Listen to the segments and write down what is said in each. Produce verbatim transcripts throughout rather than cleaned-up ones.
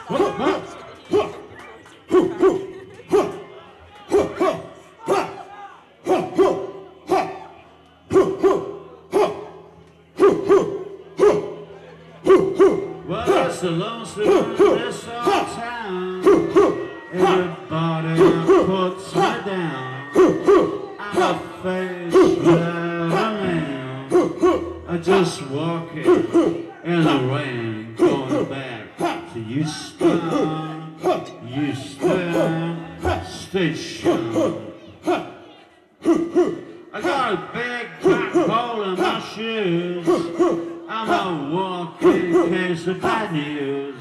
Well, it's the lonesome in this old town. Everybody puts me down. I'm a face without a man. I just walking in the rain, going back to Houston, Houston Station. I got a big black hole in my shoes. I'm a walking case of bad news.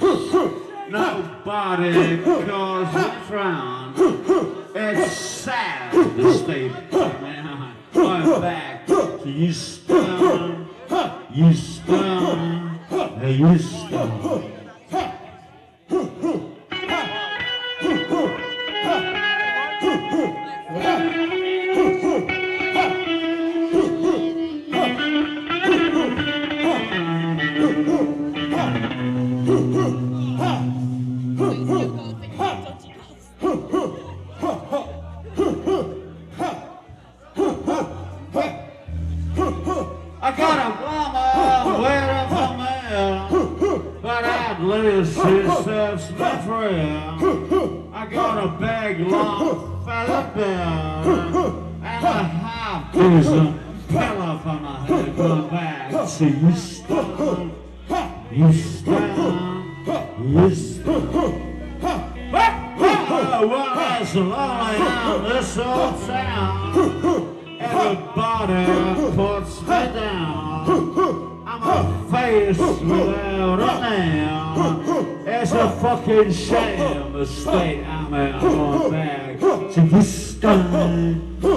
Nobody calls me frown. It's sad to stay man. I'm back to Houston, Houston, Houston. I got a woman waiting for me, but at least she serves me free. I got a big long fella bill and a half decent pillow for my head. Going back to Houston, Houston, Houston. Well, it's lonely in this old town. Everybody puts me down. I'm a face without a name. It's a fucking shame the state I'm in. I'm going back to Houston.